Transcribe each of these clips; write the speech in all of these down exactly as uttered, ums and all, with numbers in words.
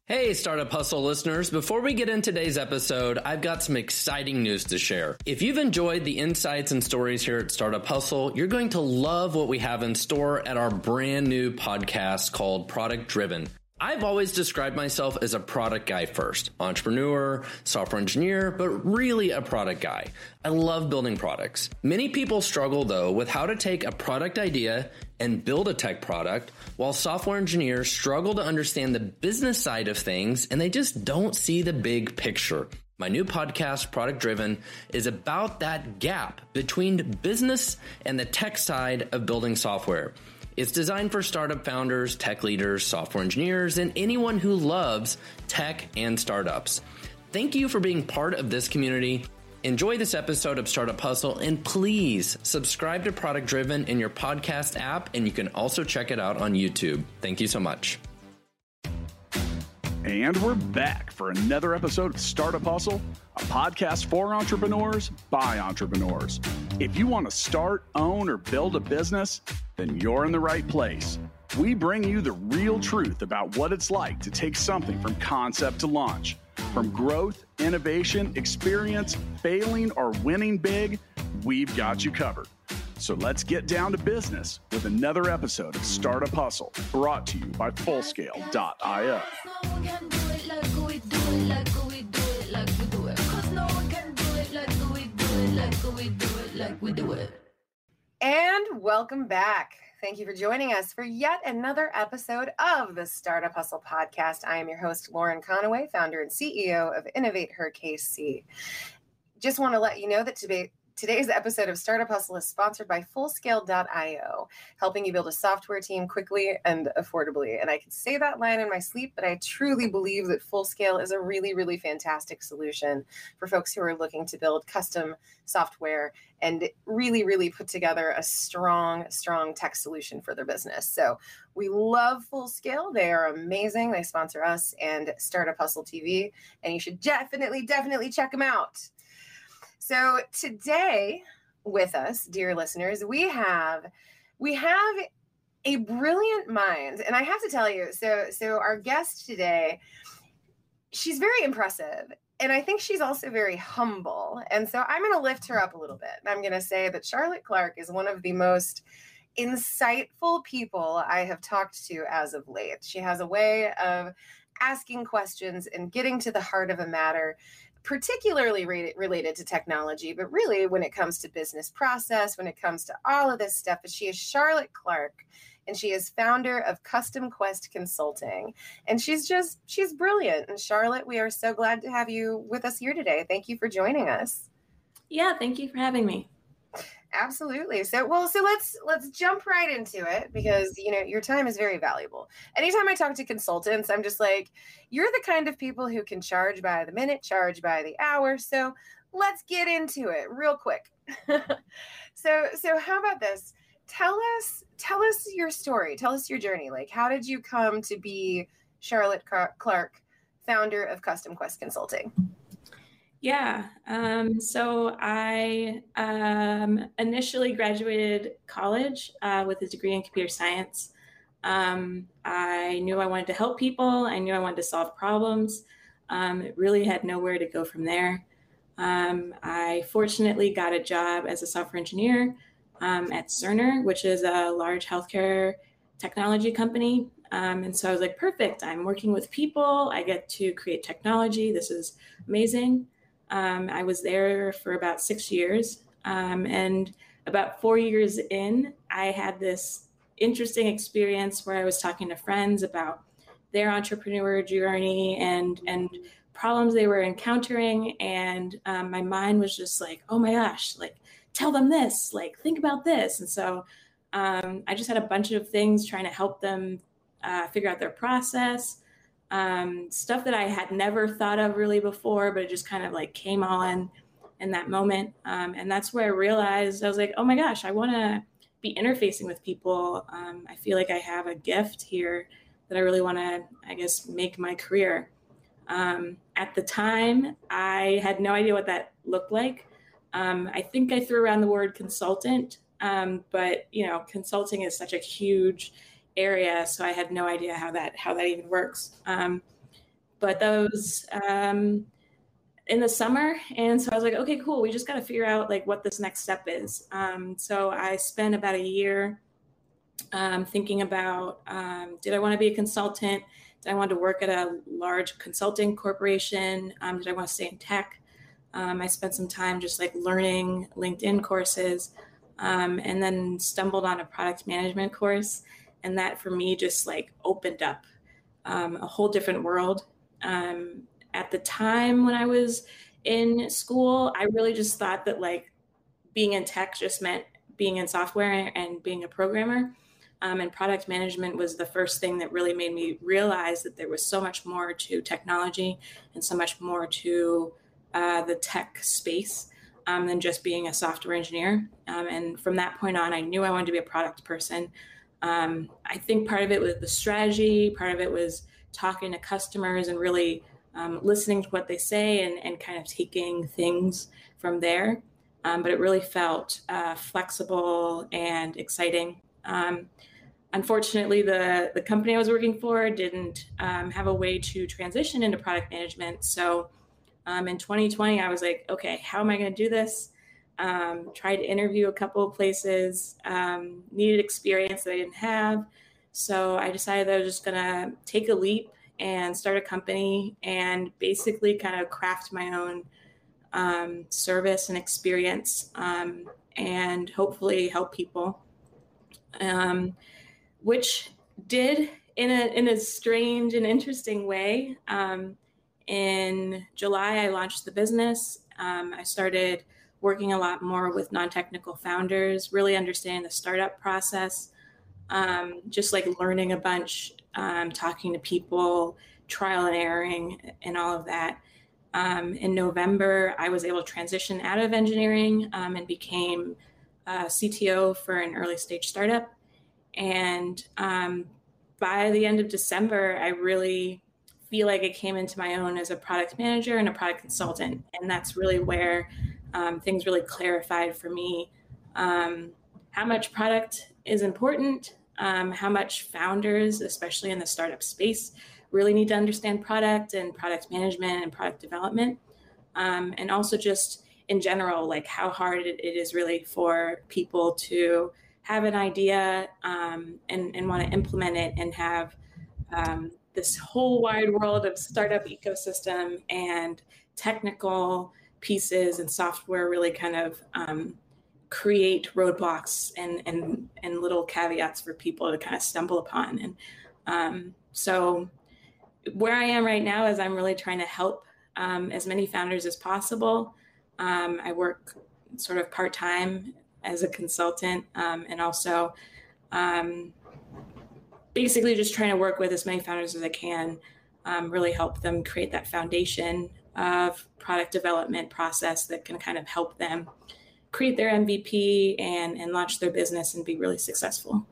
Hey, Startup Hustle listeners. Before we get into today's episode, I've got some exciting news to share. If you've enjoyed the insights and stories here at Startup Hustle, you're going to love what we have in store at our brand new podcast called Product Driven. I've always described myself as a product guy first, entrepreneur, software engineer, but really a product guy. I love building products. Many people struggle though with how to take a product idea and build a tech product, while software engineers struggle to understand the business side of things and they just don't see the big picture. My new podcast, Product Driven, is about that gap between business and the tech side of building software. It's designed for startup founders, tech leaders, software engineers, and anyone who loves tech and startups. Thank you for being part of this community. Enjoy this episode of Startup Hustle, and please subscribe to Product Driven in your podcast app, and you can also check it out on YouTube. Thank you so much. And we're back for another episode of Startup Hustle, a podcast for entrepreneurs by entrepreneurs. If you want to start, own, or build a business, then you're in the right place. We bring you the real truth about what it's like to take something from concept to launch. From growth, innovation, experience, failing, or winning big, we've got you covered. So let's get down to business with another episode of Startup Hustle, brought to you by Fullscale dot io. And welcome back. Thank you for joining us for yet another episode of the Startup Hustle podcast. I am your host, Lauren Conaway, founder and C E O of Innovate Her K C. Just want to let you know that today, today's episode of Startup Hustle is sponsored by Fullscale dot io, helping you build a software team quickly and affordably. And I could say that line in my sleep, but I truly believe that Fullscale is a really, really fantastic solution for folks who are looking to build custom software and really, really put together a strong, strong tech solution for their business. So we love Fullscale. They are amazing. They sponsor us and Startup Hustle T V, and you should definitely, definitely check them out. So today with us, dear listeners, we have we have a brilliant mind. And I have to tell you, so so our guest today, she's very impressive. And I think she's also very humble. And so I'm going to lift her up a little bit. And I'm going to say that Charlotte Clark is one of the most insightful people I have talked to as of late. She has a way of asking questions and getting to the heart of a matter, particularly re- related to technology, but really when it comes to business process, when it comes to all of this stuff. But she is Charlotte Clark, and she is founder of Custom Quest Consulting. And she's just, she's brilliant. And Charlotte, we are so glad to have you with us here today. Thank you for joining us. Yeah, thank you for having me. Absolutely. So, well, so let's let's jump right into it, because, you know, your time is very valuable. Anytime I talk to consultants, I'm just like, you're the kind of people who can charge by the minute, charge by the hour. So let's get into it real quick. so, so how about this? Tell us, tell us your story. Tell us your journey. Like, how did you come to be Charlotte Clark, founder of Custom Quest Consulting? Yeah. Um, so I um, initially graduated college uh, with a degree in computer science. Um, I knew I wanted to help people. I knew I wanted to solve problems. Um, it really had nowhere to go from there. Um, I fortunately got a job as a software engineer um, at Cerner, which is a large healthcare technology company. Um, and so I was like, perfect. I'm working with people. I get to create technology. This is amazing. Um, I was there for about six years. Um, and about four years in, I had this interesting experience where I was talking to friends about their entrepreneur journey and, and problems they were encountering. And um, my mind was just like, oh my gosh, like, tell them this, like, think about this. And so um, I just had a bunch of things trying to help them uh, figure out their process. Um, stuff that I had never thought of really before, but it just kind of like came on in that moment. Um, and that's where I realized, I was like, oh my gosh, I want to be interfacing with people. Um, I feel like I have a gift here that I really want to, I guess, make my career. Um, at the time, I had no idea what that looked like. Um, I think I threw around the word consultant, um, but you know, consulting is such a huge area, so I had no idea how that how that even works. Um, but those um, in the summer. And so I was like, okay, cool. We just got to figure out like what this next step is. Um, so I spent about a year um, thinking about, um, did I want to be a consultant? Did I want to work at a large consulting corporation? Um, did I want to stay in tech? Um, I spent some time just like learning LinkedIn courses, um, and then stumbled on a product management course. And that for me just like opened up um, a whole different world. Um, at the time when I was in school, I really just thought that like being in tech just meant being in software and being a programmer. Um, and product management was the first thing that really made me realize that there was so much more to technology and so much more to uh, the tech space um, than just being a software engineer. Um, and from that point on, I knew I wanted to be a product person. Um, I think part of it was the strategy, part of it was talking to customers and really um, listening to what they say and, and kind of taking things from there. Um, but it really felt uh, flexible and exciting. Um, unfortunately, the, the company I was working for didn't um, have a way to transition into product management. So um, in twenty twenty, I was like, okay, how am I going to do this? Um, tried to interview a couple of places, um, needed experience that I didn't have. So I decided that I was just going to take a leap and start a company and basically kind of craft my own um, service and experience um, and hopefully help people. Um, which did in a in a strange and interesting way. Um, in July, I launched the business. Um, I started working a lot more with non-technical founders, really understanding the startup process, um, just like learning a bunch, um, talking to people, trial and erroring, and all of that. Um, in November, I was able to transition out of engineering um, and became a C T O for an early stage startup. And um, by the end of December, I really feel like I came into my own as a product manager and a product consultant. And that's really where um, things really clarified for me um, how much product is important, um, how much founders, especially in the startup space, really need to understand product and product management and product development. Um, and also just in general, like how hard it, it is really for people to have an idea um, and, and want to implement it and have um, this whole wide world of startup ecosystem and technical pieces and software really kind of um, create roadblocks and, and, and little caveats for people to kind of stumble upon. And um, so where I am right now is I'm really trying to help um, as many founders as possible. Um, I work sort of part-time as a consultant um, and also um, basically just trying to work with as many founders as I can, um, really help them create that foundation of product development process that can kind of help them create their M V P and, and launch their business and be really successful.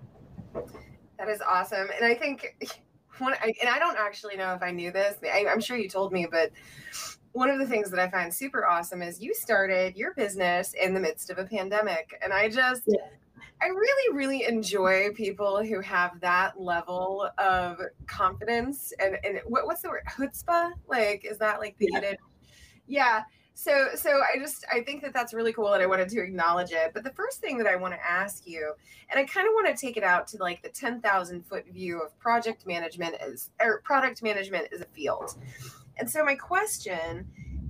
That is awesome. And I think, one, and I don't actually know if I knew this, I, I'm sure you told me, but one of the things that I find super awesome is you started your business in the midst of a pandemic. And I just, yeah. I really, really enjoy people who have that level of confidence and, and what, what's the word? Chutzpah? Like, is that like the, yeah. yeah. So, so I just, I think that that's really cool and I wanted to acknowledge it. But the first thing that I want to ask you, and I kind of want to take it out to like the ten thousand foot view of project management is, or product management as a field. And so my question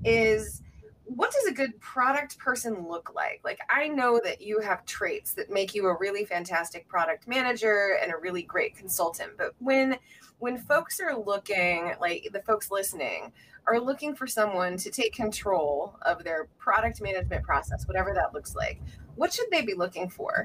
is, what does a good product person look like? Like, I know that you have traits that make you a really fantastic product manager and a really great consultant. But when when folks are looking, like the folks listening, are looking for someone to take control of their product management process, whatever that looks like, what should they be looking for?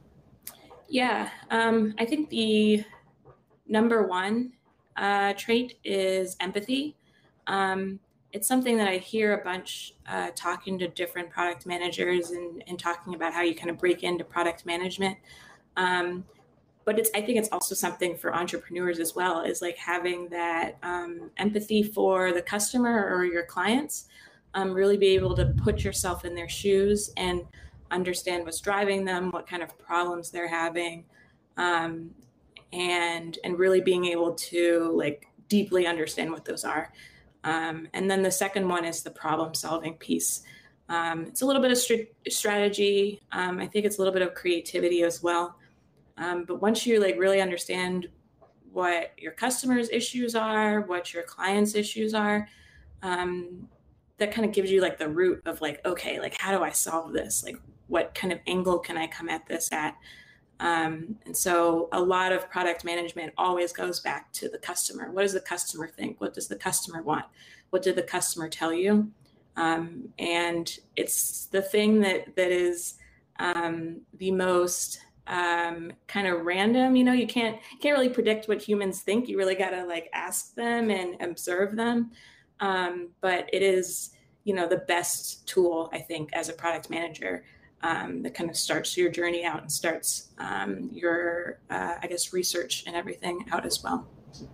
Yeah, um, I think the number one uh, trait is empathy. Um, it's something that I hear a bunch uh, talking to different product managers and, and talking about how you kind of break into product management. Um, but it's, I think it's also something for entrepreneurs as well, is like having that um, empathy for the customer or your clients, um, really be able to put yourself in their shoes and understand what's driving them, what kind of problems they're having, um, and and really being able to like deeply understand what those are. Um, and then the second one is the problem solving piece. Um, it's a little bit of st- strategy. Um, I think it's a little bit of creativity as well. Um, but once you like really understand what your customers' issues are, what your clients' issues are, um, that kind of gives you like the root of like, okay, like how do I solve this? Like what kind of angle can I come at this at? Um, and so a lot of product management always goes back to the customer. What does the customer think? What does the customer want? What did the customer tell you? Um, and it's the thing that that is um, the most um, kind of random. You know, you can't can't really predict what humans think. You really got to like ask them and observe them. Um, but it is, you know, the best tool, I think, as a product manager. Um, that kind of starts your journey out and starts um, your, uh, I guess, research and everything out as well.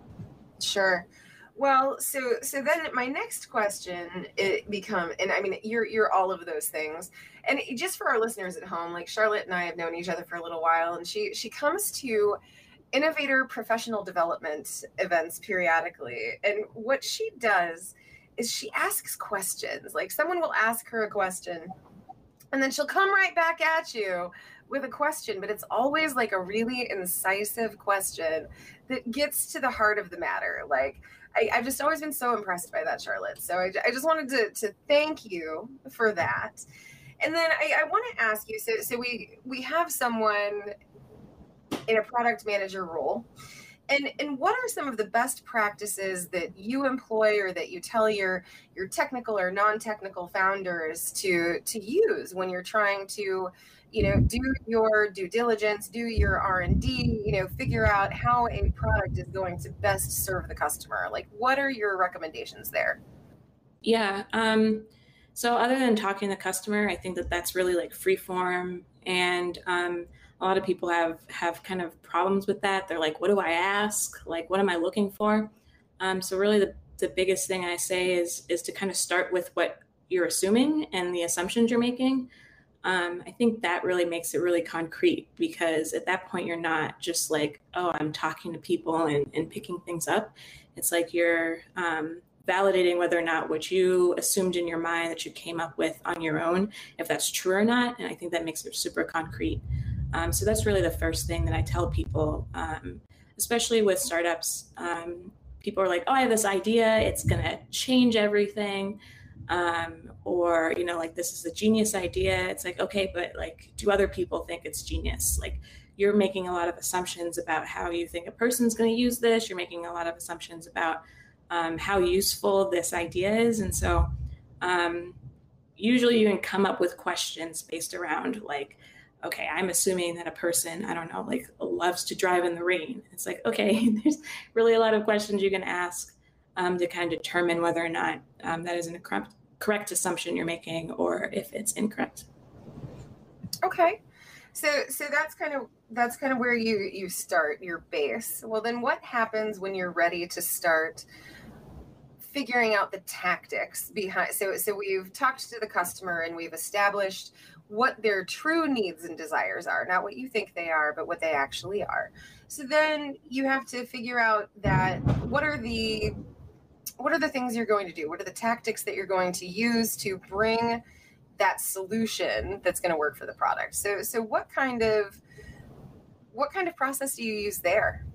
Sure. Well, so so then my next question it become, and I mean, you're you're all of those things. And just for our listeners at home, like Charlotte and I have known each other for a little while, and she she comes to innovator professional development events periodically. And what she does is she asks questions. Like someone will ask her a question, and then she'll come right back at you with a question, but it's always like a really incisive question that gets to the heart of the matter. Like, I, I've just always been so impressed by that, Charlotte. So I, I just wanted to, to thank you for that. And then I, I want to ask you, so, so we, we have someone in a product manager role. And and what are some of the best practices that you employ or that you tell your your technical or non-technical founders to to use when you're trying to, you know, do your due diligence, do your R and D, you know, figure out how a product is going to best serve the customer? Like, what are your recommendations there? Yeah. Um, so other than talking to the customer, I think that that's really like free form. And um, a lot of people have, have kind of problems with that. They're like, what do I ask? Like, what am I looking for? Um, so really the, the biggest thing I say is, is to kind of start with what you're assuming and the assumptions you're making. Um, I think that really makes it really concrete, because at that point, you're not just like, oh, I'm talking to people and, and picking things up. It's like you're um, validating whether or not what you assumed in your mind that you came up with on your own, if that's true or not. And I think that makes it super concrete. Um, so that's really the first thing that I tell people, um, especially with startups. Um, people are like, oh, I have this idea. It's going to change everything. Um, or, you know, like, this is a genius idea. It's like, okay, but like, do other people think it's genius? Like, you're making a lot of assumptions about how you think a person's going to use this. You're making a lot of assumptions about um, how useful this idea is. And so um, usually you can come up with questions based around like, okay, I'm assuming that a person, I don't know, like loves to drive in the rain. It's like, okay, there's really a lot of questions you can ask um, to kind of determine whether or not um, that is a correct, correct assumption you're making, or if it's incorrect. Okay. So, so that's kind of, that's kind of where you, you start your base. Well, then what happens when you're ready to start figuring out the tactics behind? So, so we've talked to the customer and we've established what their true needs and desires are, not what you think they are, but what they actually are. So then you have to figure out that what are the, what are the things you're going to do? What are the tactics that you're going to use to bring that solution that's going to work for the product? So, so what kind of, what kind of process do you use there?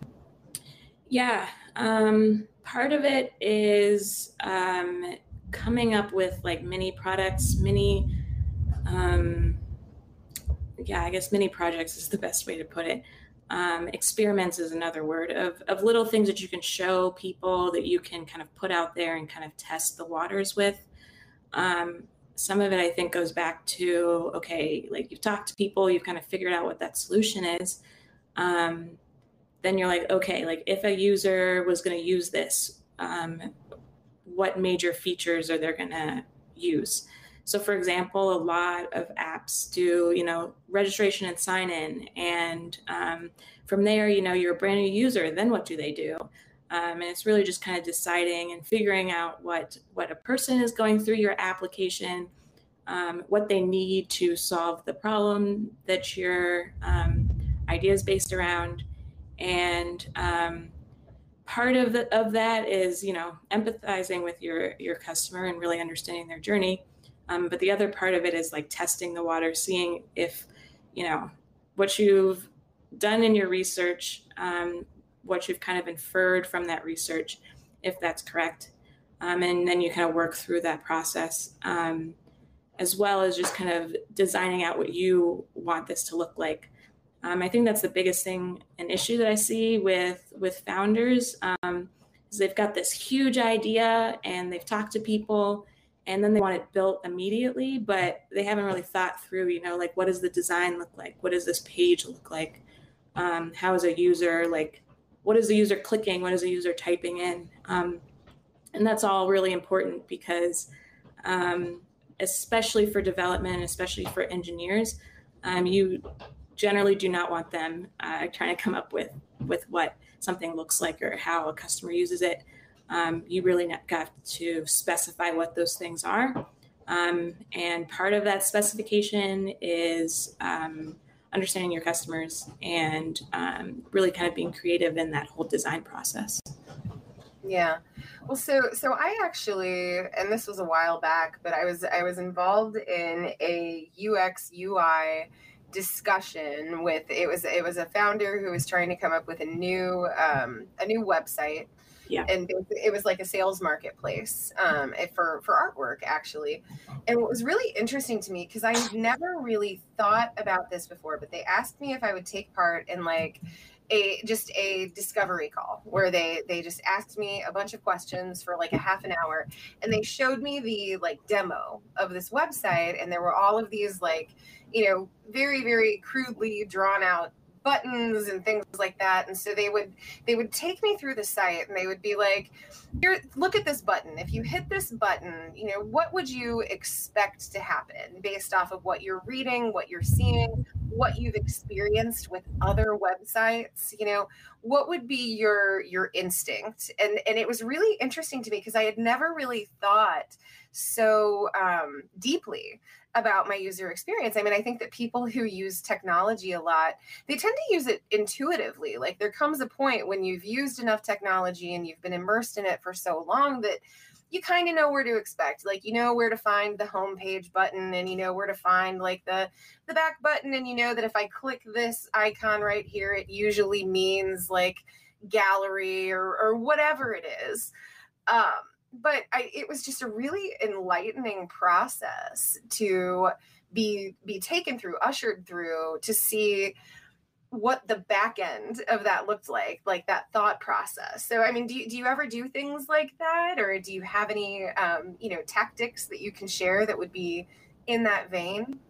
Yeah. Um, part of it is um, coming up with like mini products, mini, um, yeah, I guess mini projects is the best way to put it. Um, experiments is another word of, of little things that you can show people, that you can kind of put out there and kind of test the waters with. Um, some of it, I think, goes back to, okay, like you've talked to people, you've kind of figured out what that solution is. Um, then you're like, okay, like if a user was going to use this, um, what major features are they going to use? So for example, a lot of apps do, you know, registration and sign in. And um, from there, you know, you're a brand new user, then what do they do? Um, and it's really just kind of deciding and figuring out what, what a person is going through your application, um, what they need to solve the problem that your um, idea is based around. And um, part of the, of that is, you know, empathizing with your, your customer and really understanding their journey. Um, but the other part of it is like testing the water, seeing if, you know, what you've done in your research, um, what you've kind of inferred from that research, if that's correct. Um, and then you kind of work through that process, um, as well as just kind of designing out what you want this to look like. Um, I think that's the biggest thing, an issue that I see with, with founders, um, is they've got this huge idea and they've talked to people and then they want it built immediately, but they haven't really thought through, you know, like, what does the design look like? What does this page look like? Um, how is a user, like, what is the user clicking? What is the user typing in? Um, and that's all really important because, um, especially for development, especially for engineers, um, you generally do not want them uh, trying to come up with, with what something looks like or how a customer uses it. Um, you really got to specify what those things are. Um, and part of that specification is um, understanding your customers and um, really kind of being creative in that whole design process. Yeah. Well, so so I actually, and this was a while back, but I was I was involved in a U X U I discussion with it was it was a founder who was trying to come up with a new um, a new website. Yeah. And it was like a sales marketplace um, for, for artwork, actually. And what was really interesting to me, because I had never really thought about this before, but they asked me if I would take part in like a just a discovery call where they they just asked me a bunch of questions for like a half an hour. And they showed me the like demo of this website. And there were all of these like, you know, very, very crudely drawn out buttons and things like that. And so they would they would take me through the site and they would be like, here, look at this button. If you hit this button, you know, what would you expect to happen based off of what you're reading, what you're seeing, what you've experienced with other websites? You know, what would be your your instinct? And and it was really interesting to me because I had never really thought so um, deeply about my user experience. I mean, I think that people who use technology a lot, they tend to use it intuitively. Like there comes a point when you've used enough technology and you've been immersed in it for so long that you kind of know where to expect. Like, you know where to find the homepage button and you know where to find like the, the back button. And you know that if I click this icon right here, it usually means like gallery or, or whatever it is. Um, But I, it was just a really enlightening process to be be taken through, ushered through, to see what the back end of that looked like, like that thought process. So, I mean, do you, do you ever do things like that? Or do you have any, um, you know, tactics that you can share that would be in that vein?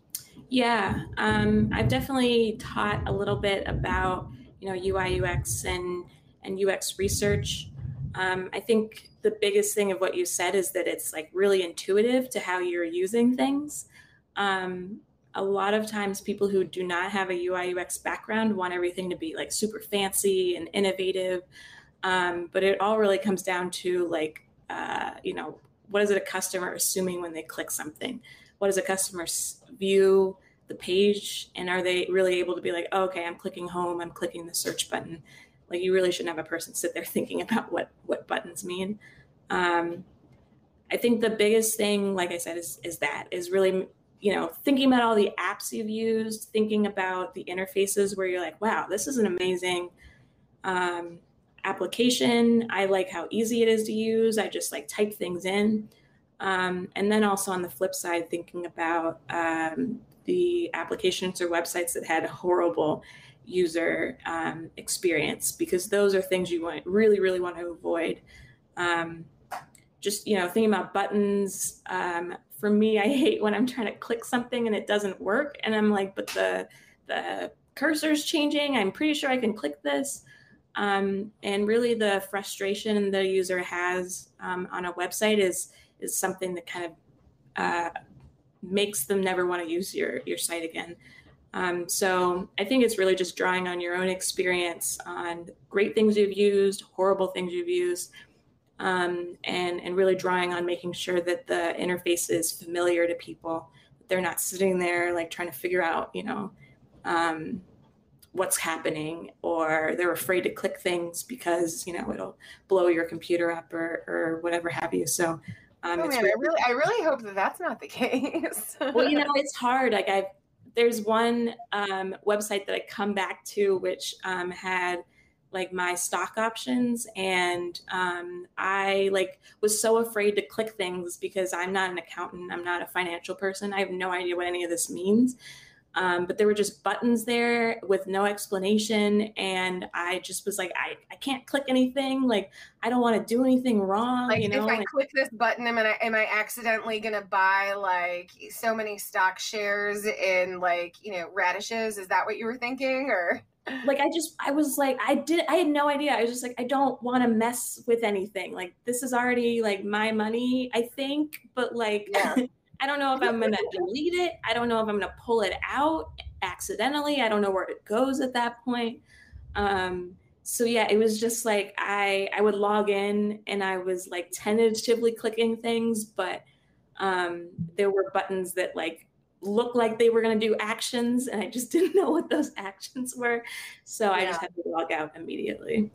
Yeah, um, I've definitely taught a little bit about, you know, U I U X and, and U X research. Um, I think the biggest thing of what you said is that it's like really intuitive to how you're using things. Um, a lot of times people who do not have a U I U X background want everything to be like super fancy and innovative. Um, but it all really comes down to like, uh, you know, what is it a customer assuming when they click something? What does a customer view the page? And are they really able to be like, oh, okay, I'm clicking home, I'm clicking the search button. Like you really shouldn't have a person sit there thinking about what, what buttons mean. Um, I think the biggest thing, like I said, is, is that is really, you know, thinking about all the apps you've used, thinking about the interfaces where you're like, wow, this is an amazing um, application. I like how easy it is to use. I just like type things in. Um, and then also on the flip side, thinking about um, the applications or websites that had horrible user um, experience, because those are things you want really, really want to avoid. Um, just, you know, thinking about buttons. Um, for me, I hate when I'm trying to click something and it doesn't work. And I'm like, but the, the cursor's changing. I'm pretty sure I can click this. Um, and really the frustration the user has um, on a website is, is something that kind of uh, makes them never want to use your, your site again. Um, so I think it's really just drawing on your own experience on great things you've used, horrible things you've used, um, and, and really drawing on making sure that the interface is familiar to people. They're not sitting there like trying to figure out, you know, um, what's happening, or they're afraid to click things because, you know, it'll blow your computer up or, or whatever have you. So um, oh it's man, really, I really, I really hope that that's not the case. well, you know, it's hard. Like I've, there's one um, website that I come back to, which um, had like my stock options. And um, I like was so afraid to click things because I'm not an accountant. I'm not a financial person. I have no idea what any of this means. Um, but there were just buttons there with no explanation. And I just was like, I, I can't click anything. Like, I don't want to do anything wrong. Like, you know? if I like, click this button, am I, am I accidentally going to buy like so many stock shares in like, you know, radishes? Is that what you were thinking? Or like, I just, I was like, I did, I had no idea. I was just like, I don't want to mess with anything. Like, this is already like my money, I think, but like, yeah. I don't know if I'm going to delete it. I don't know if I'm going to pull it out accidentally. I don't know where it goes at that point. Um, so yeah, it was just like, I, I would log in and I was like tentatively clicking things, but um, there were buttons that like looked like they were going to do actions, and I just didn't know what those actions were. So yeah. I just had to log out immediately.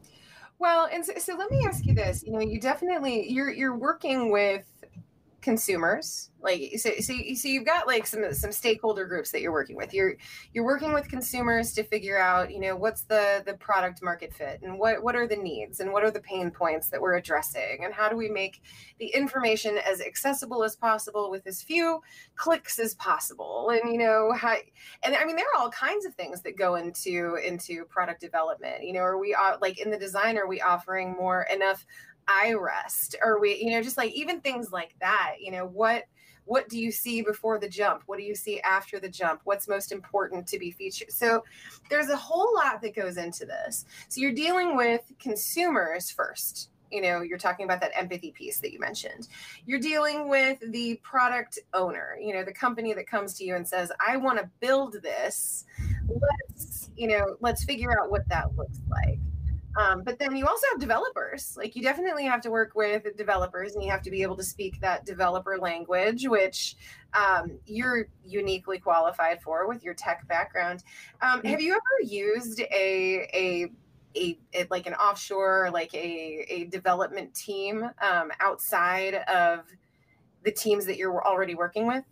Well, and so, so let me ask you this, you know, you definitely, you're, you're working with consumers, like so, so, so you've got like some some stakeholder groups that you're working with. You're you're working with consumers to figure out, you know, what's the the product market fit, and what what are the needs, and what are the pain points that we're addressing, and how do we make the information as accessible as possible with as few clicks as possible. And you know how, and I mean there are all kinds of things that go into into product development. You know, are we uh, like in the design, are we offering more enough eye rest? Or we, you know, just like even things like that, you know, what, what do you see before the jump? What do you see after the jump? What's most important to be featured? So there's a whole lot that goes into this. So you're dealing with consumers first. You know, you're talking about that empathy piece that you mentioned. You're dealing with the product owner, you know, the company that comes to you and says, I want to build this. Let's, you know, let's figure out what that looks like. Um, but then you also have developers. Like you definitely have to work with developers, and you have to be able to speak that developer language, which um, you're uniquely qualified for with your tech background. Um, have you ever used a, a, a, a like an offshore, like a, a development team um, outside of the teams that you're already working with?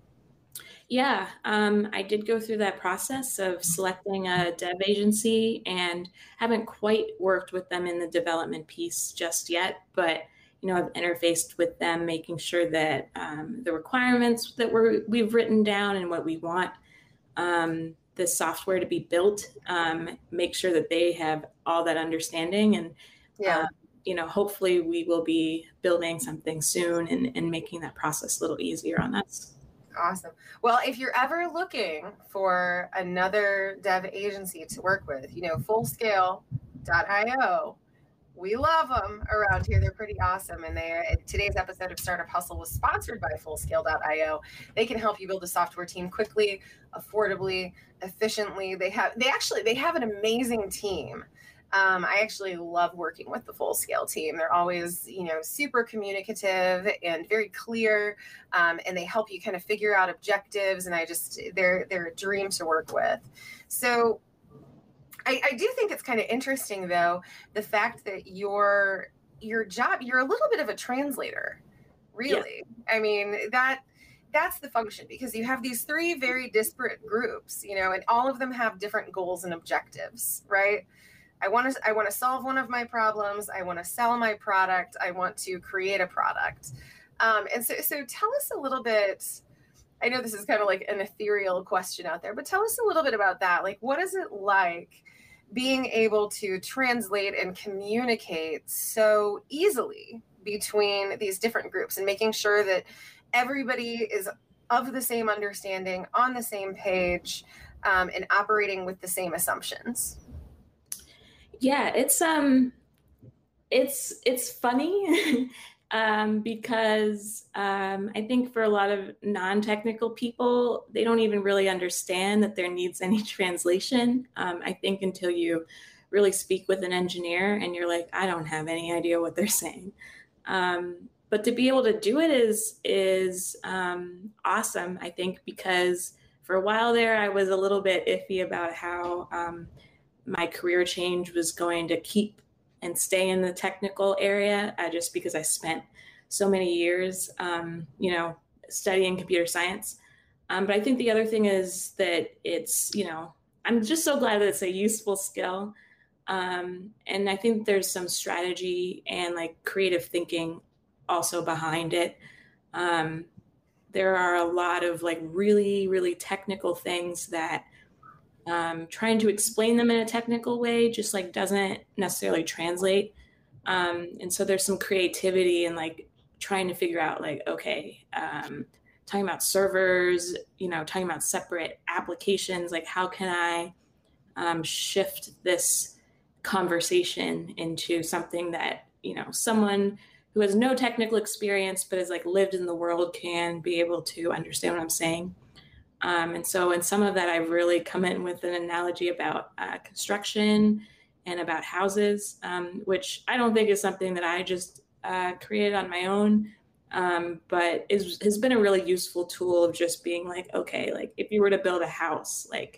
Yeah, um, I did go through that process of selecting a dev agency, and haven't quite worked with them in the development piece just yet, but you know, I've interfaced with them, making sure that um, the requirements that we're, we've written down and what we want um, the software to be built, um, make sure that they have all that understanding, and yeah. uh, you know, hopefully we will be building something soon and, and making that process a little easier on us. Awesome. Well, if you're ever looking for another dev agency to work with, you know, fullscale dot io, we love them around here. They're pretty awesome. And they, today's episode of Startup Hustle was sponsored by fullscale dot io. They can help you build a software team quickly, affordably, efficiently. They have, they actually, they have an amazing team. Um, I actually love working with the Fullscale team. They're always, you know, super communicative and very clear, um, and they help you kind of figure out objectives. And I just, they're they're a dream to work with. So I, I do think it's kind of interesting, though, the fact that your your job, you're a little bit of a translator, really. Yeah. I mean, that that's the function, because you have these three very disparate groups, you know, and all of them have different goals and objectives, right? I want to I want to solve one of my problems. I want to sell my product. I want to create a product. Um, and so, so tell us a little bit. I know this is kind of like an ethereal question out there, but tell us a little bit about that. Like, what is it like being able to translate and communicate so easily between these different groups, and making sure that everybody is of the same understanding, on the same page, um, and operating with the same assumptions? Yeah, it's um, it's it's funny um, because um, I think for a lot of non-technical people, they don't even really understand that there needs any translation. Um, I think until you really speak with an engineer and you're like, I don't have any idea what they're saying. Um, but to be able to do it is is um, awesome, I think, because for a while there, I was a little bit iffy about how um, my career change was going to keep and stay in the technical area, uh, just because I spent so many years, um, you know, studying computer science. Um, but I think the other thing is that it's, you know, I'm just so glad that it's a useful skill. Um, and I think there's some strategy and like creative thinking also behind it. Um, there are a lot of like really, really technical things that um, trying to explain them in a technical way just like doesn't necessarily translate. Um, and so there's some creativity in like trying to figure out like, okay, um, talking about servers, you know, talking about separate applications, like how can I um, shift this conversation into something that, you know, someone who has no technical experience, but has like lived in the world can be able to understand what I'm saying. Um, and so in some of that, I've really come in with an analogy about uh, construction and about houses, um, which I don't think is something that I just uh, created on my own. Um, but is, has been a really useful tool of just being like, okay, like if you were to build a house, like,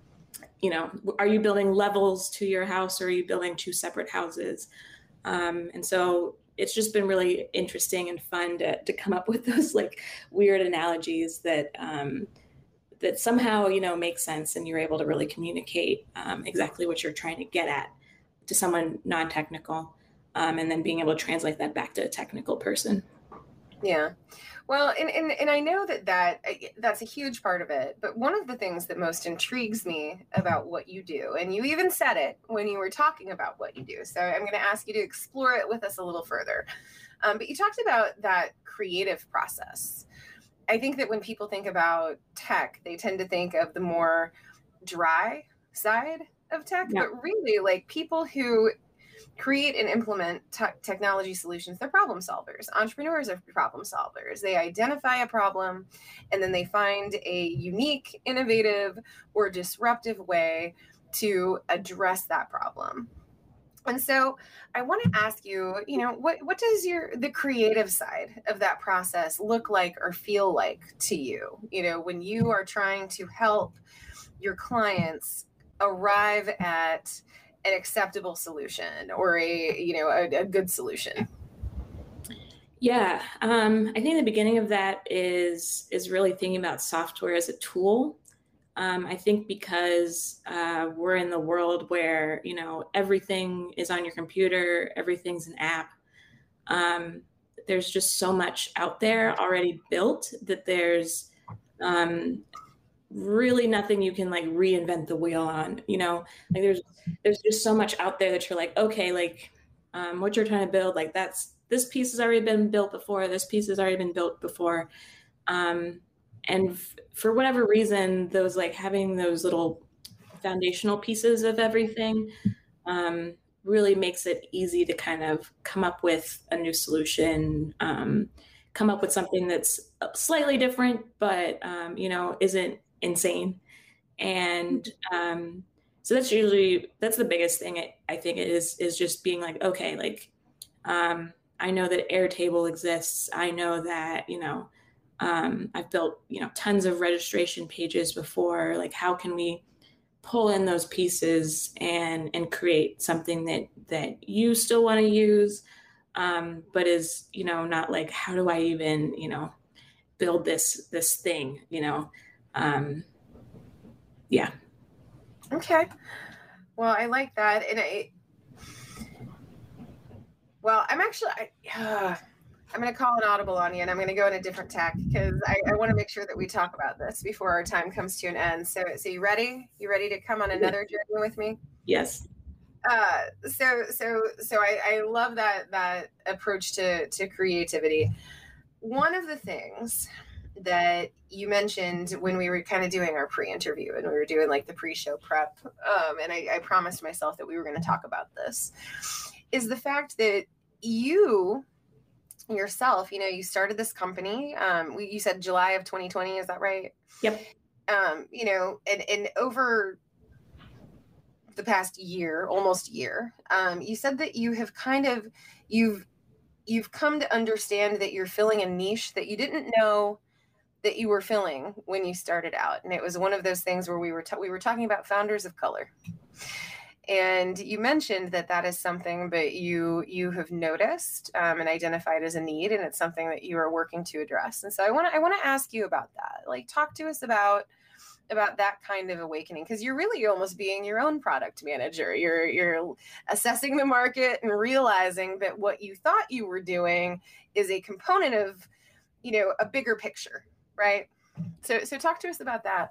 you know, are you building levels to your house or are you building two separate houses? Um, and so it's just been really interesting and fun to, to come up with those like weird analogies that, um, that somehow, you know, make sense and you're able to really communicate um, exactly what you're trying to get at to someone non-technical, um, and then being able to translate that back to a technical person. Yeah. Well, and, and, and I know that, that that's a huge part of it, but one of the things that most intrigues me about what you do, and you even said it when you were talking about what you do, so I'm going to ask you to explore it with us a little further. Um, but you talked about that creative process. I think that when people think about tech, they tend to think of the more dry side of tech, yeah. But really like people who create and implement te- technology solutions, they're problem solvers. Entrepreneurs are problem solvers. They identify a problem and then they find a unique, innovative, or disruptive way to address that problem. And so I want to ask you, you know, what, what does your, the creative side of that process look like or feel like to you, you know, when you are trying to help your clients arrive at an acceptable solution or a, you know, a, a good solution? Yeah. Um, I think the beginning of that is, is really thinking about software as a tool. Um, I think because uh, we're in the world where, you know, everything is on your computer, everything's an app. Um, there's just so much out there already built that there's um, really nothing you can like reinvent the wheel on, you know, like there's, there's just so much out there that you're like, okay, like um, what you're trying to build, like that's, this piece has already been built before, this piece has already been built before. Um, and f- for whatever reason, those like having those little foundational pieces of everything um, really makes it easy to kind of come up with a new solution, um, come up with something that's slightly different, but, um, you know, isn't insane. And um, so that's usually, that's the biggest thing it, I think it is, is just being like, okay, like, um, I know that Airtable exists. I know that, you know, um, I've built, you know, tons of registration pages before. Like, how can we pull in those pieces and, and create something that, that you still want to use, um, but is, you know, not like, how do I even, you know, build this, this thing, you know? Um, yeah. Okay. Well, I like that. And I, well, I'm actually, I, uh, I'm going to call an audible on you and I'm going to go in a different tack because I, I want to make sure that we talk about this before our time comes to an end. So, so you ready? You ready to come on another journey with me? Yes. Uh, so, so, so I, I love that, that approach to, to creativity. One of the things that you mentioned when we were kind of doing our pre-interview and we were doing like the pre-show prep, um, and I, I promised myself that we were going to talk about this, is the fact that you yourself, you know, you started this company. Um, we, you said July of twenty twenty, is that right? Yep. Um, you know, and, and over the past year, almost year, um, you said that you have kind of, you've, you've come to understand that you're filling a niche that you didn't know that you were feeling when you started out. And it was one of those things where we were, ta- we were talking about founders of color. And you mentioned that that is something that you you have noticed um, and identified as a need, and it's something that you are working to address. And so I want to I want to ask you about that. Like, talk to us about about that kind of awakening, because you're really almost being your own product manager. You're you're assessing the market and realizing that what you thought you were doing is a component of, you know, a bigger picture, right? So so talk to us about that.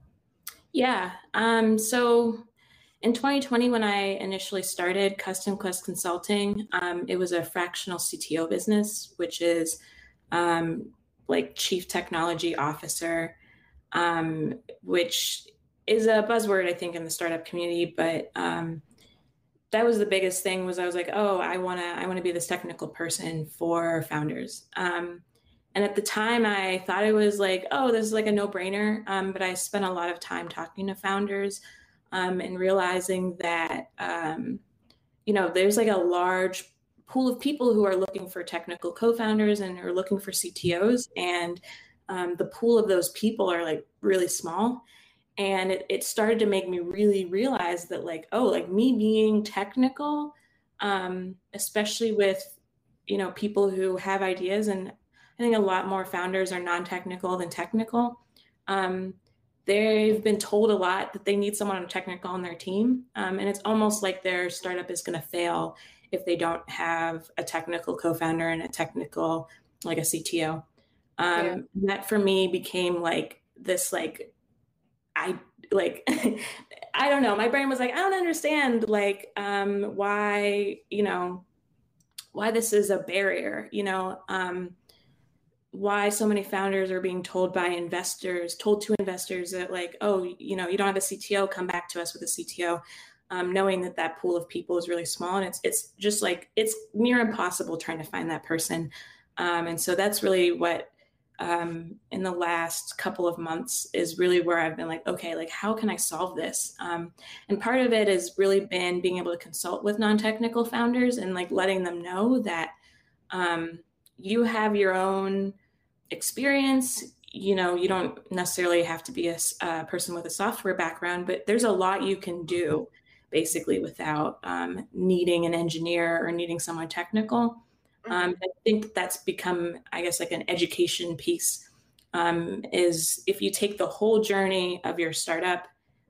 Yeah. Um, so. In twenty twenty, when I initially started Custom Quest Consulting, um, it was a fractional C T O business, which is um, like Chief Technology Officer, um, which is a buzzword, I think, in the startup community. But um, that was the biggest thing. Was I was like, oh, I wanna, I wanna be this technical person for founders. Um, and at the time, I thought it was like, oh, this is like a no-brainer. Um, but I spent a lot of time talking to founders. Um, and realizing that, um, you know, there's like a large pool of people who are looking for technical co-founders and are looking for C T Os. And um, the pool of those people are like really small. And it, it started to make me really realize that like, oh, like me being technical, um, especially with, you know, people who have ideas. And I think a lot more founders are non-technical than technical. Um, They've been told a lot that they need someone technical on their team. Um, and it's almost like their startup is going to fail if they don't have a technical co-founder and a technical, like a C T O. Um, yeah. That for me became like this, like, I like, I don't know. My brain was like, I don't understand like um, why, you know, why this is a barrier, you know, um, why so many founders are being told by investors, told to investors that like, oh, you know, you don't have a C T O, come back to us with a C T O, um, knowing that that pool of people is really small. And it's it's just like, it's near impossible trying to find that person. Um, and so that's really what, um, in the last couple of months is really where I've been like, okay, like, how can I solve this? Um, and part of it has really been being able to consult with non-technical founders and like letting them know that um, you have your own experience. You know, you don't necessarily have to be a, a person with a software background, but there's a lot you can do basically without um, needing an engineer or needing someone technical. Um, I think that's become, I guess, like an education piece, um, is if you take the whole journey of your startup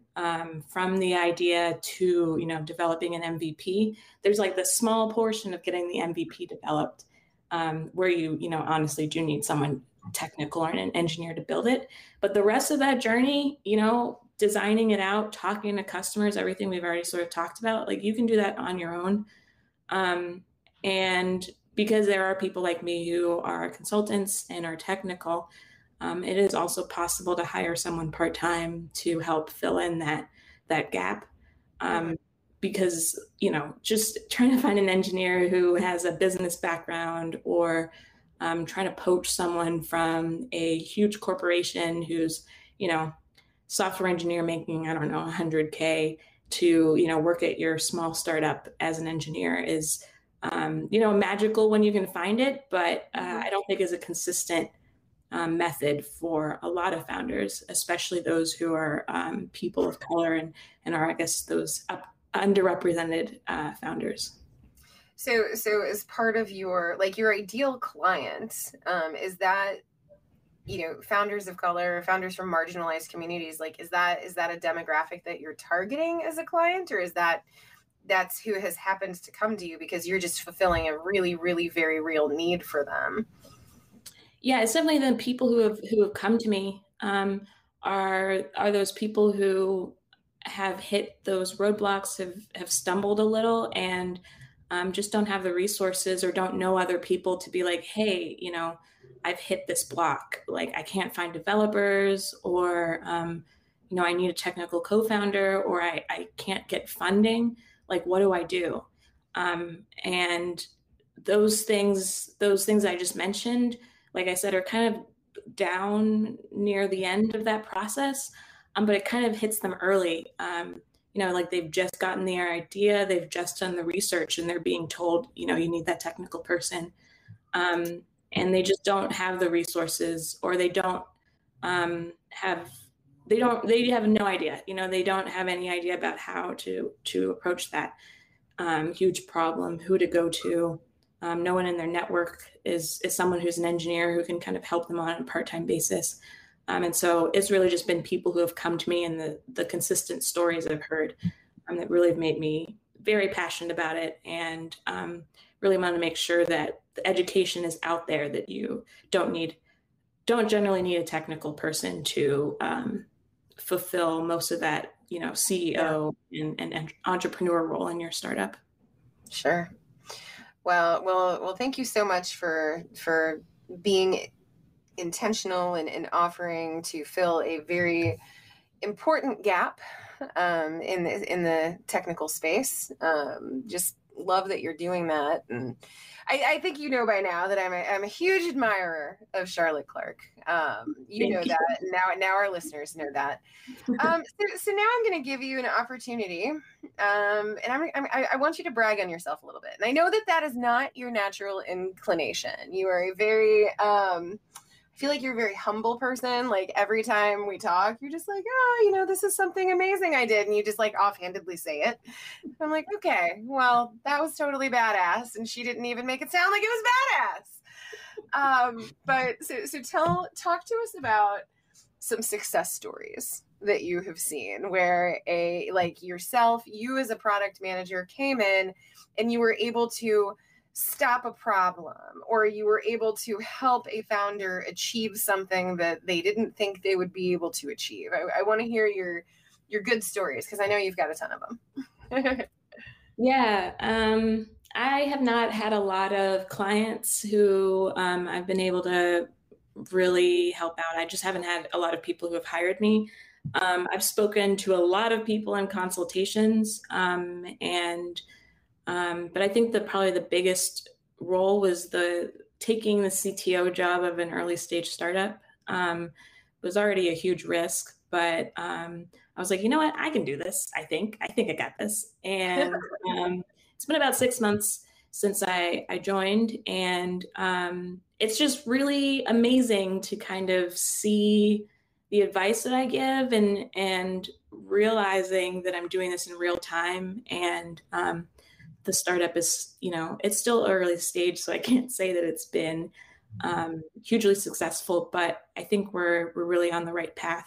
um, from the idea to, you know, developing an M V P, there's like the small portion of getting the M V P developed um, where you, you know, honestly do need someone technical or an engineer to build it. But the rest of that journey, you know, designing it out, talking to customers, everything we've already sort of talked about, like you can do that on your own. Um, and because there are people like me who are consultants and are technical, um, it is also possible to hire someone part-time to help fill in that that gap. Um, because, you know, just trying to find an engineer who has a business background or um, trying to poach someone from a huge corporation who's, you know, software engineer making, I don't know, one hundred K to, you know, work at your small startup as an engineer is, um, you know, magical when you can find it, but uh, I don't think is a consistent um, method for a lot of founders, especially those who are um, people of color and, and are, I guess, those up, underrepresented uh, founders. So, so as part of your, like your ideal client, um, is that, you know, founders of color, founders from marginalized communities, like, is that, is that a demographic that you're targeting as a client, or is that, that's who has happened to come to you because you're just fulfilling a really, really very real need for them? Yeah, it's definitely the people who have, who have come to me um, are, are those people who have hit those roadblocks, have, have stumbled a little and um, just don't have the resources or don't know other people to be like, hey, you know, I've hit this block. Like I can't find developers, or, um, you know, I need a technical co-founder, or I, I can't get funding. Like, what do I do? Um, and those things, those things I just mentioned, like I said, are kind of down near the end of that process. Um, but it kind of hits them early. Um, you know, like they've just gotten their idea, they've just done the research, and they're being told, you know, you need that technical person. Um, and they just don't have the resources, or they don't, um, have, they don't, they have no idea, you know, they don't have any idea about how to, to approach that um, huge problem, who to go to. Um, no one in their network is, is someone who's an engineer who can kind of help them on a part-time basis. Um, and so it's really just been people who have come to me and the, the consistent stories I've heard um, that really have made me very passionate about it, and um, really want to make sure that the education is out there, that you don't need, don't generally need a technical person to um, fulfill most of that, you know, C E O and, and entrepreneur role in your startup. Sure. Well, well, well, thank you so much for, for being intentional and, and offering to fill a very important gap um, in the, in the technical space. Um, just love that you're doing that. And I, I think you know by now that I'm a, I'm a huge admirer of Charlotte Clark. Um, you Thank know you. that. Now, now our listeners know that. Um, so, so now I'm going to give you an opportunity. Um, and I'm, I'm, I want you to brag on yourself a little bit. And I know that that is not your natural inclination. You are a very, um, I feel like you're a very humble person. Like every time we talk, you're just like, oh, you know, this is something amazing I did. And you just like offhandedly say it. I'm like, okay, well, that was totally badass. And she didn't even make it sound like it was badass. Um, but so, so tell, talk to us about some success stories that you have seen where a, like yourself, you as a product manager came in and you were able to stop a problem, or you were able to help a founder achieve something that they didn't think they would be able to achieve. I, I want to hear your, your good stories, because I know you've got a ton of them. Yeah. Um, I have not had a lot of clients who um, I've been able to really help out. I just haven't had a lot of people who have hired me. Um, I've spoken to a lot of people in consultations, um, and Um, but I think that probably the biggest role was the taking the C T O job of an early stage startup. Um, it was already a huge risk, but um, I was like, you know what, I can do this. I think, I think I got this. And um, it's been about six months since I, I joined, and um, it's just really amazing to kind of see the advice that I give, and, and realizing that I'm doing this in real time. And um, the startup is, you know, it's still early stage, so I can't say that it's been um, hugely successful, but I think we're we're really on the right path.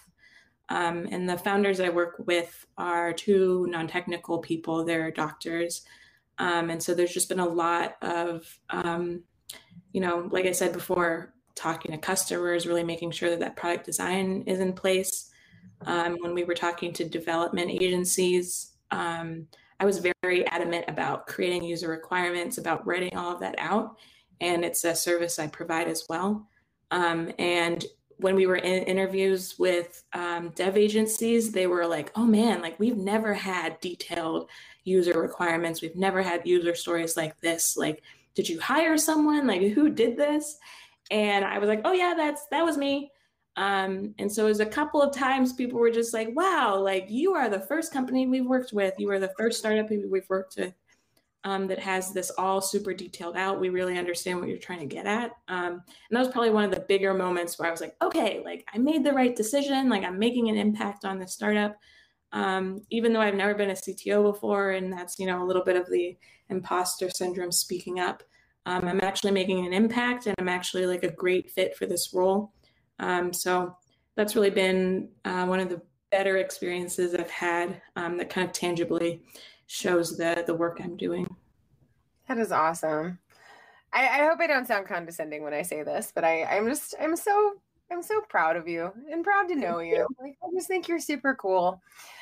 Um, and the founders I work with are two non-technical people. They're doctors. Um, and so there's just been a lot of, um, you know, like I said before, talking to customers, really making sure that that product design is in place. Um, when we were talking to development agencies, um, I was very adamant about creating user requirements, about writing all of that out. And it's a service I provide as well. Um, and when we were in interviews with um, dev agencies, they were like, oh man, like we've never had detailed user requirements. We've never had user stories like this. Like, did you hire someone? Like, who did this? And I was like, oh yeah, that's, that was me. Um, and so it was a couple of times people were just like, wow, like you are the first company we've worked with. You are the first startup we've worked with um, that has this all super detailed out. We really understand what you're trying to get at. Um, and that was probably one of the bigger moments where I was like, okay, like I made the right decision. Like I'm making an impact on this startup. Um, even though I've never been a C T O before, and that's, you know, a little bit of the imposter syndrome speaking up. Um, I'm actually making an impact, and I'm actually like a great fit for this role. Um, so that's really been uh, one of the better experiences I've had um, that kind of tangibly shows the the work I'm doing. That is awesome. I, I hope I don't sound condescending when I say this, but I, I'm just, I'm so, I'm so proud of you and proud to know you. Like, I just think you're super cool.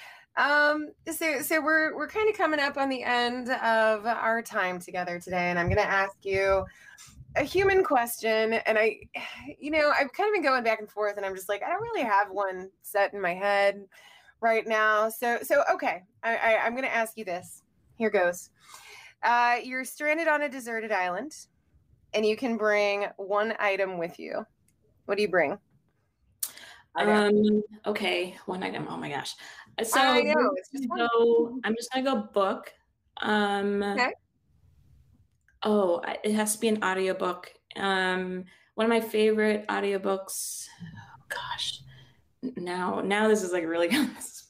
Um, so, so we're, we're kind of coming up on the end of our time together today, and I'm going to ask you a human question. And I, you know, I've kind of been going back and forth, and I'm just like, I don't really have one set in my head right now. So, so, okay. I, I I'm going to ask you this. Here goes. Uh, you're stranded on a deserted island, and you can bring one item with you. What do you bring? Um, okay. One item. Oh my gosh. So I know, it's just go, I'm just going to go book. Um, Okay. Oh, it has to be an audiobook. Um, one of my favorite audiobooks, oh gosh, now, now this is like really good.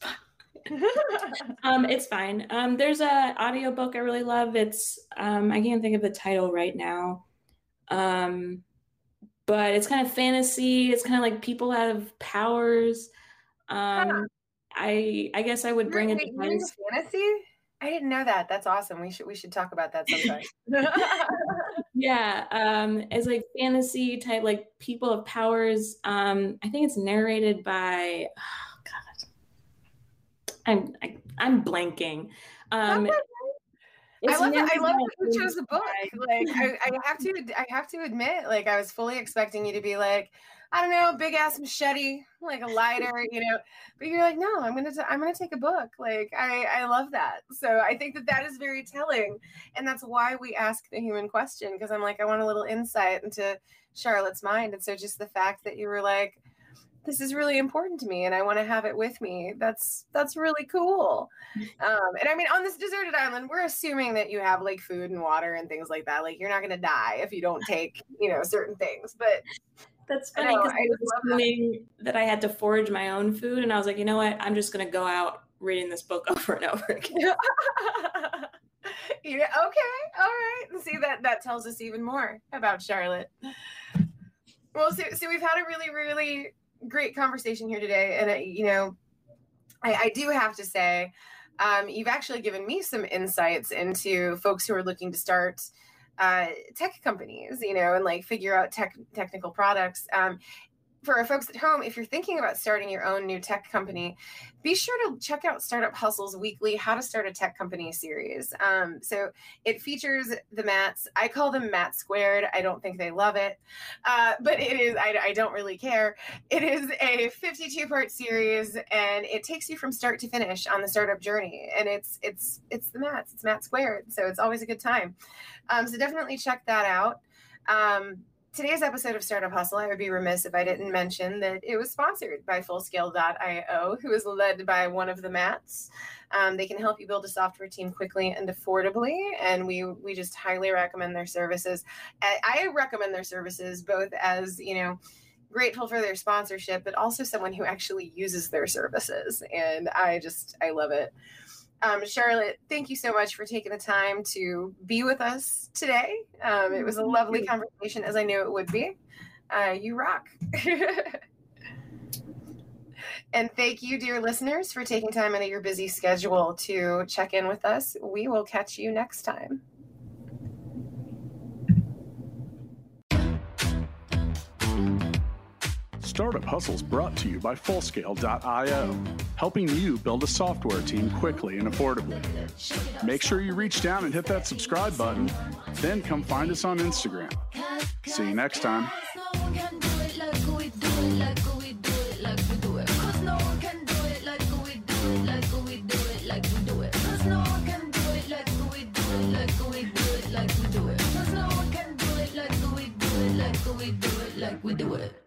um, it's fine. Um, there's a audiobook I really love. It's, um, I can't think of the title right now. Um, but it's kind of fantasy. It's kind of like people have powers. Um, huh. I, I guess I would bring it to fantasy. I didn't know that. That's awesome. We should, we should talk about that sometime. Yeah. Um, it's like fantasy type, like people have powers. Um, I think it's narrated by, oh God, I'm, I, I'm blanking. Um, I love that. I love that you chose the book. Like, I, I have to, I have to admit, like, I was fully expecting you to be like, I don't know, big ass machete, like a lighter, you know. But you're like, no, I'm gonna, t- I'm gonna take a book. Like, I, I love that. So I think that that is very telling, and that's why we ask the human question, because I'm like, I want a little insight into Charlotte's mind, and so just the fact that you were like, this is really important to me and I want to have it with me. That's, that's really cool. Um, and I mean, on this deserted island, we're assuming that you have like food and water and things like that. Like you're not going to die if you don't take, you know, certain things, but that's funny because I, I was assuming that. that I had to forage my own food. And I was like, you know what? I'm just going to go out reading this book over and over again. Yeah. Okay. All right. And see, that, that tells us even more about Charlotte. Well, so, so we've had a really, really great conversation here today. And, uh, you know, I, I do have to say, um, you've actually given me some insights into folks who are looking to start uh, tech companies, you know, and like figure out tech technical products. Um, for our folks at home, if you're thinking about starting your own new tech company, be sure to check out Startup Hustle's weekly How to Start a Tech Company series. Um, so it features the Matts. I call them Matt Squared. I don't think they love it, uh, but it is, I, I don't really care. It is a fifty-two part series and it takes you from start to finish on the startup journey. And it's, it's, it's the Matts, it's Matt Squared. So it's always a good time. Um, so definitely check that out. Um, Today's episode of Startup Hustle, I would be remiss if I didn't mention that it was sponsored by Fullscale dot io, who is led by one of the Matts. Um, they can help you build a software team quickly and affordably, and we we just highly recommend their services. I, I recommend their services both as, you know, grateful for their sponsorship, but also someone who actually uses their services, and I just, I love it. Um, Charlotte, thank you so much for taking the time to be with us today. Um, it was a lovely conversation, as I knew it would be. Uh, you rock. And thank you, dear listeners, for taking time out of your busy schedule to check in with us. We will catch you next time. Startup Hustle is brought to you by Fullscale dot io, helping you build a software team quickly and affordably. Make sure you reach down and hit that subscribe button, then come find us on Instagram. See you next time. We do it.